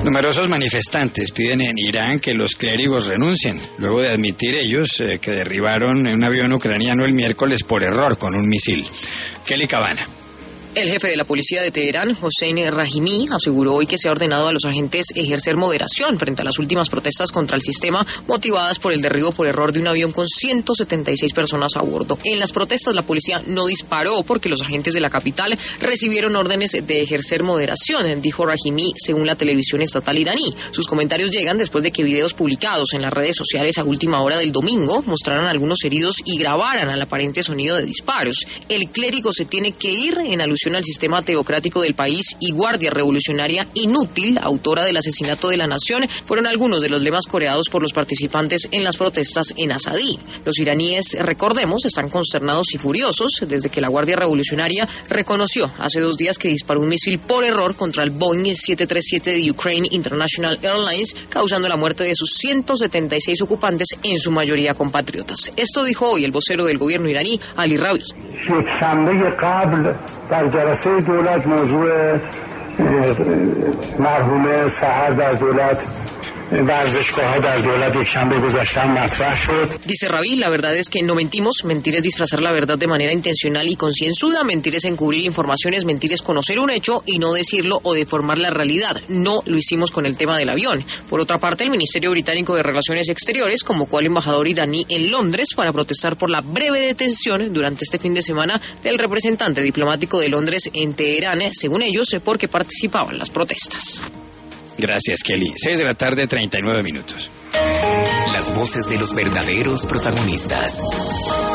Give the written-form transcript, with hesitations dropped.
Numerosos manifestantes piden en Irán que los clérigos renuncien, luego de admitir ellos que derribaron un avión ucraniano el miércoles por error con un misil. Kelly Cabana. El jefe de la policía de Teherán, Hossein Rahimi, aseguró hoy que se ha ordenado a los agentes ejercer moderación frente a las últimas protestas contra el sistema motivadas por el derribo por error de un avión con 176 personas a bordo. En las protestas la policía no disparó porque los agentes de la capital recibieron órdenes de ejercer moderación, dijo Rahimi según la televisión estatal iraní. Sus comentarios llegan después de que videos publicados en las redes sociales a última hora del domingo mostraran a algunos heridos y grabaran al aparente sonido de disparos. El clérigo se tiene que ir en alusión al sistema teocrático del país y guardia revolucionaria inútil, autora del asesinato de la nación, fueron algunos de los lemas coreados por los participantes en las protestas en Asadí. Los iraníes, recordemos, están consternados y furiosos desde que la guardia revolucionaria reconoció hace 2 días que disparó un misil por error contra el Boeing 737 de Ukraine International Airlines, causando la muerte de sus 176 ocupantes, en su mayoría compatriotas. Esto dijo hoy el vocero del gobierno iraní, Ali Rabi. در جلسه دولت موضوع مرحوم سحر در دولت ورزشگاه‌ها در دولت یکشنبه گذشته مطرح شد. Dice Rabí, la verdad es que no mentimos, mentir es disfrazar la verdad de manera intencional y concienzuda, mentir es encubrir informaciones, mentir es conocer un hecho y no decirlo o deformar la realidad. No lo hicimos con el tema del avión. Por otra parte, el Ministerio Británico de Relaciones Exteriores convocó al embajador iraní en Londres para protestar por la breve detención durante este fin de semana del representante diplomático de Londres en Teherán, según ellos, porque participaba en las protestas. Gracias, Kelly. 6:39 p.m. Las voces de los verdaderos protagonistas.